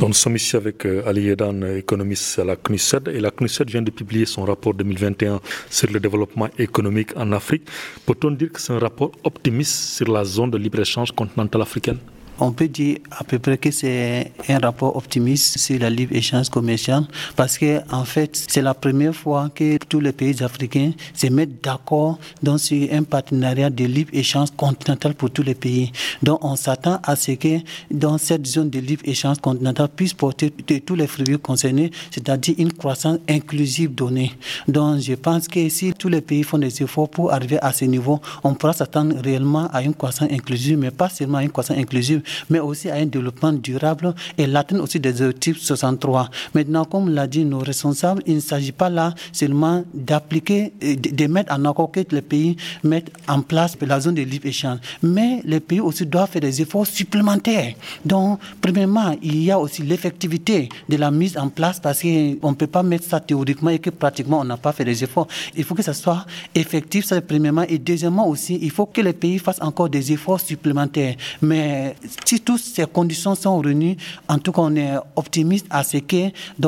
Nous sommes ici avec Ali Yedan, économiste à la CNUSED, et la CNUSED vient de publier son rapport 2021 sur le développement économique en Afrique. Peut-on dire que c'est un rapport optimiste sur la zone de libre-échange continentale africaine? On peut dire à peu près que c'est un rapport optimiste sur la libre-échange commerciale parce que en fait, c'est la première fois que tous les pays africains se mettent d'accord sur un partenariat de libre-échange continental pour tous les pays. Donc on s'attend à ce que dans cette zone de libre-échange continental puisse porter tous les fruits concernés, c'est-à-dire une croissance inclusive donnée. Donc je pense que si tous les pays font des efforts pour arriver à ce niveau, on pourra s'attendre réellement à une croissance inclusive, mais pas seulement à une croissance inclusive, mais aussi à un développement durable et l'atteinte aussi des objectifs 63. Maintenant, comme l'a dit nos responsables, il ne s'agit pas là seulement d'appliquer, de mettre en accord que les pays mettent en place la zone de libre-échange, mais les pays aussi doivent faire des efforts supplémentaires. Donc, premièrement, il y a aussi l'effectivité de la mise en place parce qu'on ne peut pas mettre ça théoriquement et que pratiquement on n'a pas fait des efforts. Il faut que ça soit effectif, ça premièrement, et deuxièmement aussi, il faut que les pays fassent encore des efforts supplémentaires. Mais si toutes ces conditions sont réunies, en tout cas, on est optimiste à ce que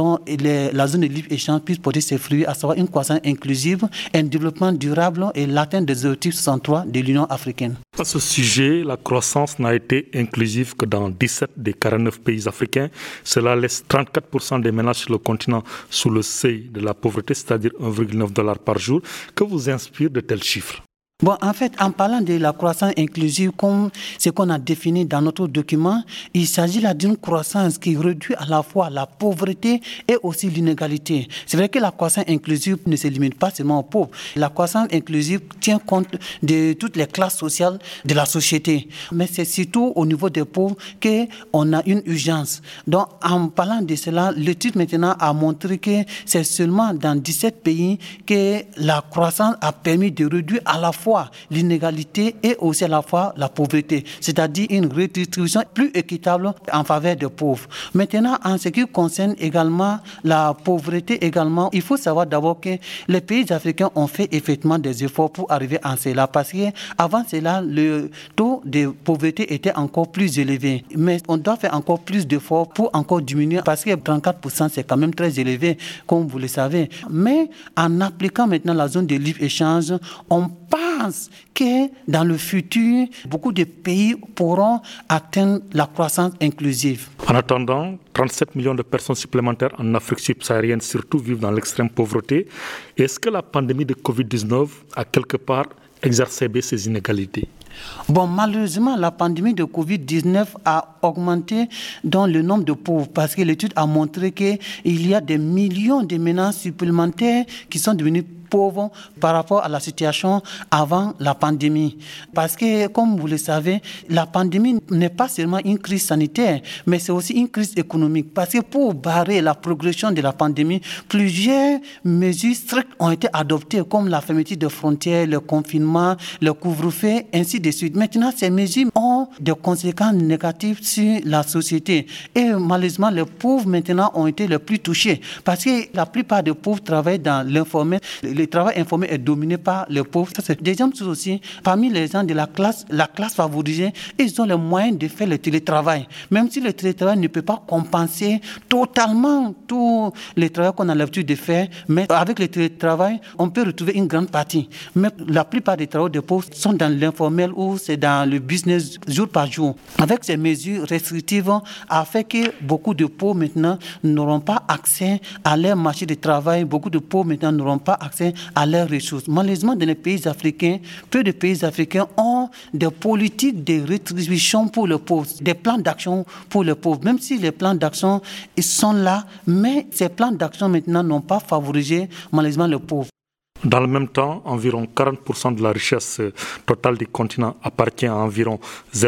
la zone de libre-échange puisse porter ses fruits, à savoir une croissance inclusive, un développement durable et l'atteinte des objectifs 63 de l'Union africaine. À ce sujet, la croissance n'a été inclusive que dans 17 des 49 pays africains. Cela laisse 34% des ménages sur le continent sous le seuil de la pauvreté, c'est-à-dire $1,9 par jour. Que vous inspire de tels chiffres? Bon, en fait, en parlant de la croissance inclusive, comme ce qu'on a défini dans notre document, il s'agit là d'une croissance qui réduit à la fois la pauvreté et aussi l'inégalité. C'est vrai que la croissance inclusive ne se limite pas seulement aux pauvres. La croissance inclusive tient compte de toutes les classes sociales de la société. Mais c'est surtout au niveau des pauvres qu'on a une urgence. Donc, en parlant de cela, l'étude maintenant a montré que c'est seulement dans 17 pays que la croissance a permis de réduire à la fois l'inégalité et aussi à la fois la pauvreté, c'est-à-dire une redistribution plus équitable en faveur des pauvres. Maintenant, en ce qui concerne également la pauvreté, il faut savoir d'abord que les pays africains ont fait effectivement des efforts pour arriver à cela, parce qu'avant cela, le taux de pauvreté était encore plus élevé. Mais on doit faire encore plus d'efforts pour encore diminuer, parce que 34% c'est quand même très élevé, comme vous le savez. Mais en appliquant maintenant la zone de libre-échange, on pense que dans le futur, beaucoup de pays pourront atteindre la croissance inclusive. En attendant, 37 millions de personnes supplémentaires en Afrique subsaharienne surtout vivent dans l'extrême pauvreté. Est-ce que la pandémie de Covid-19 a quelque part exacerbé ces inégalités? Bon, malheureusement, la pandémie de Covid-19 a augmenté dans le nombre de pauvres parce que l'étude a montré qu'il y a des millions de ménages supplémentaires qui sont devenus pauvres par rapport à la situation avant la pandémie. Parce que, comme vous le savez, la pandémie n'est pas seulement une crise sanitaire, mais c'est aussi une crise économique. Parce que pour barrer la progression de la pandémie, plusieurs mesures strictes ont été adoptées, comme la fermeture des frontières, le confinement, le couvre-feu, ainsi de suite. Maintenant, ces mesures ont des conséquences négatives sur la société. Et malheureusement, les pauvres maintenant ont été les plus touchés. Parce que la plupart des pauvres travaillent dans l'informel. Le travail informel est dominé par les pauvres. Deuxième chose aussi, parmi les gens de la classe favorisée, ils ont les moyens de faire le télétravail. Même si le télétravail ne peut pas compenser totalement tout le travail qu'on a l'habitude de faire, mais avec le télétravail, on peut retrouver une grande partie. Mais la plupart des travailleurs des pauvres sont dans l'informel ou c'est dans le business jour par jour. Avec ces mesures restrictives, a fait que beaucoup de pauvres maintenant n'auront pas accès à leur marché de travail. Beaucoup de pauvres maintenant n'auront pas accès à leurs ressources. Malheureusement, dans les pays africains, peu de pays africains ont des politiques de rétribution pour les pauvres, des plans d'action pour les pauvres. Même si les plans d'action ils sont là, mais ces plans d'action maintenant n'ont pas favorisé malheureusement les pauvres. Dans le même temps, environ 40% de la richesse totale du continent appartient à environ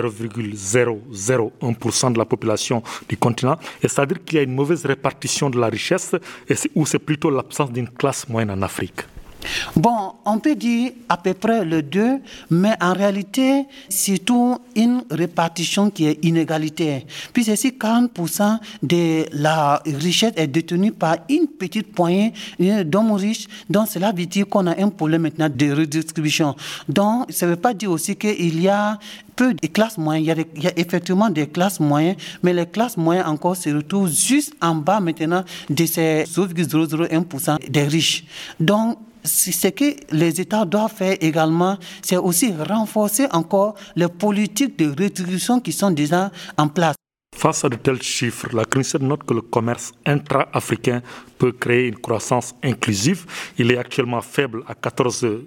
0,001% de la population du continent. Et c'est-à-dire qu'il y a une mauvaise répartition de la richesse ou c'est plutôt l'absence d'une classe moyenne en Afrique? Bon, on peut dire à peu près le 2, mais en réalité, c'est surtout une répartition qui est inégalitaire. Puis si 40% de la richesse est détenue par une petite poignée d'hommes riches, donc cela veut dire qu'on a un problème maintenant de redistribution. Donc, ça ne veut pas dire aussi qu'il y a peu de classes moyennes. Il y a effectivement des classes moyennes, mais les classes moyennes encore se retrouvent juste en bas maintenant de ces 0,001% des riches. Donc, ce que les États doivent faire également, c'est aussi renforcer encore les politiques de redistribution qui sont déjà en place. Face à de tels chiffres, la CNUSED note que le commerce intra-africain peut créer une croissance inclusive. Il est actuellement faible à 14%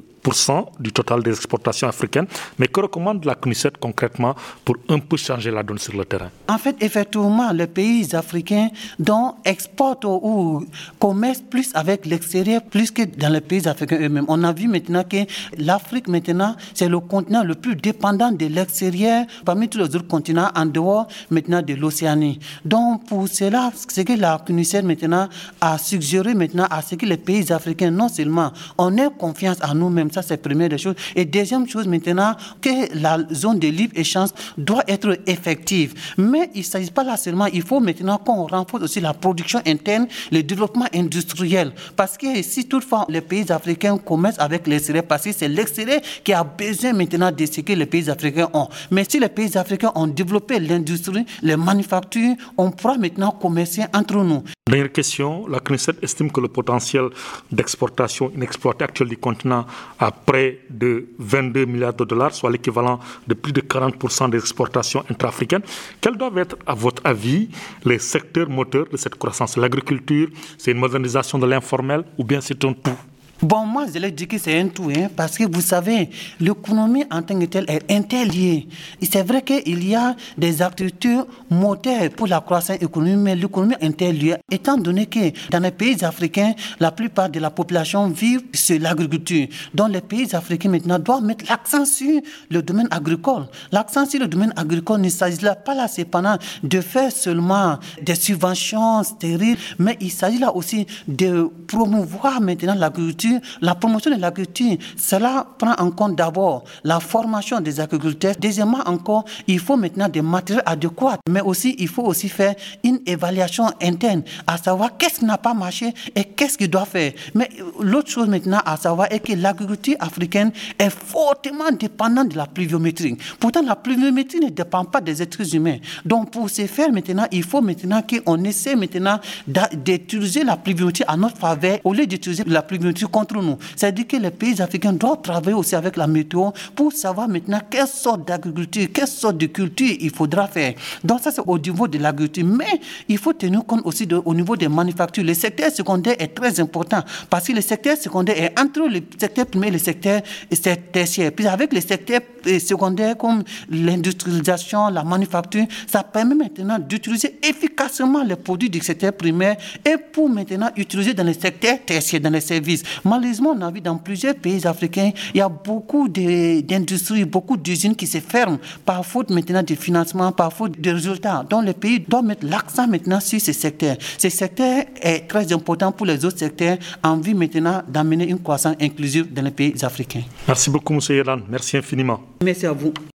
du total des exportations africaines. Mais que recommande la CNUSED concrètement pour un peu changer la donne sur le terrain? En fait, effectivement, les pays africains exportent ou commercent plus avec l'extérieur, plus que dans les pays africains eux-mêmes. On a vu maintenant que l'Afrique, maintenant, c'est le continent le plus dépendant de l'extérieur parmi tous les autres continents en dehors maintenant de l'Océanie. Donc, pour cela, ce que la CNUSED maintenant a suggéré maintenant à ce que les pays africains, non seulement on ait confiance en nous-mêmes, ça c'est la première des choses, et deuxième chose maintenant, que la zone de libre-échange doit être effective. Mais il ne s'agit pas là seulement, il faut maintenant qu'on renforce aussi la production interne, le développement industriel. Parce que si toutefois les pays africains commercent avec l'extérieur, parce que c'est l'extérieur qui a besoin maintenant de ce que les pays africains ont. Mais si les pays africains ont développé l'industrie, les manufactures, on pourra maintenant commercer entre nous. Dernière question, la CNUSED estime que le potentiel d'exportation inexploité actuel du continent à près de 22 milliards de dollars, soit l'équivalent de plus de 40% des exportations intra-africaines. Quels doivent être, à votre avis, les secteurs moteurs de cette croissance? L'agriculture, c'est une modernisation de l'informel ou bien c'est un tout? Bon, moi, je l'ai dit que c'est un tout, parce que vous savez, l'économie en tant que telle est interliée. Et c'est vrai qu'il y a des activités moteurs pour la croissance économique, mais l'économie est interliée, étant donné que dans les pays africains, la plupart de la population vit sur l'agriculture. Donc, les pays africains maintenant doivent mettre l'accent sur le domaine agricole. L'accent sur le domaine agricole ne s'agit pas là cependant de faire seulement des subventions stériles, mais il s'agit là aussi de promouvoir maintenant l'agriculture. La promotion de l'agriculture, cela prend en compte d'abord la formation des agriculteurs. Deuxièmement encore, il faut maintenant des matériels adéquats, mais aussi il faut aussi faire une évaluation interne, à savoir qu'est-ce qui n'a pas marché et qu'est-ce qu'il doit faire. Mais l'autre chose maintenant à savoir est que l'agriculture africaine est fortement dépendante de la pluviométrie. Pourtant, la pluviométrie ne dépend pas des êtres humains. Donc pour ce faire maintenant, il faut maintenant qu'on essaie maintenant d'utiliser la pluviométrie à notre faveur au lieu d'utiliser la pluviométrie contre nous. C'est-à-dire que les pays africains doivent travailler aussi avec la météo pour savoir maintenant quelle sorte d'agriculture, quelle sorte de culture il faudra faire. Donc ça, c'est au niveau de l'agriculture. Mais il faut tenir compte aussi au niveau des manufactures. Le secteur secondaire est très important parce que le secteur secondaire est entre le secteur primaire et le secteur tertiaire. Puis avec le secteur secondaire comme l'industrialisation, la manufacture, ça permet maintenant d'utiliser efficacement les produits du secteur primaire et pour maintenant utiliser dans le secteur tertiaire, dans les services. Malheureusement, on a vu dans plusieurs pays africains, il y a beaucoup d'industries, beaucoup d'usines qui se ferment par faute maintenant de financement, par faute de résultats. Donc les pays doivent mettre l'accent maintenant sur ces secteurs. Ce secteur est très important pour les autres secteurs en vue maintenant d'amener une croissance inclusive dans les pays africains. Merci beaucoup, M. Yelan. Merci infiniment. Merci à vous.